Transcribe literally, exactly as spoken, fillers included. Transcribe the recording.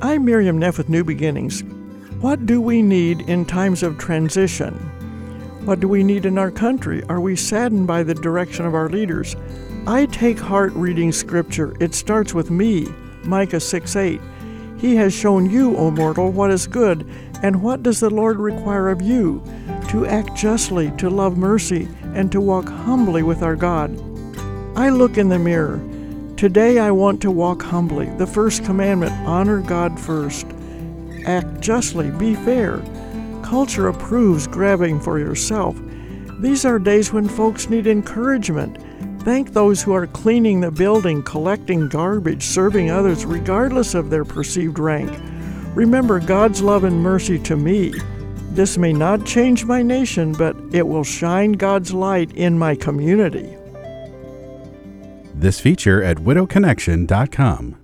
I'm Miriam Neff with New Beginnings. What do we need in times of transition? What do we need in our country? Are we saddened by the direction of our leaders? I take heart reading Scripture. It starts with me, Micah six eight. He has shown you, O mortal, what is good, and what does the Lord require of you? To act justly, to love mercy, and to walk humbly with our God. I look in the mirror. Today I want to walk humbly. The first commandment, honor God first. Act justly, be fair. Culture approves grabbing for yourself. These are days when folks need encouragement. Thank those who are cleaning the building, collecting garbage, serving others regardless of their perceived rank. Remember God's love and mercy to me. This may not change my nation, but it will shine God's light in my community. This feature at widow connection dot com.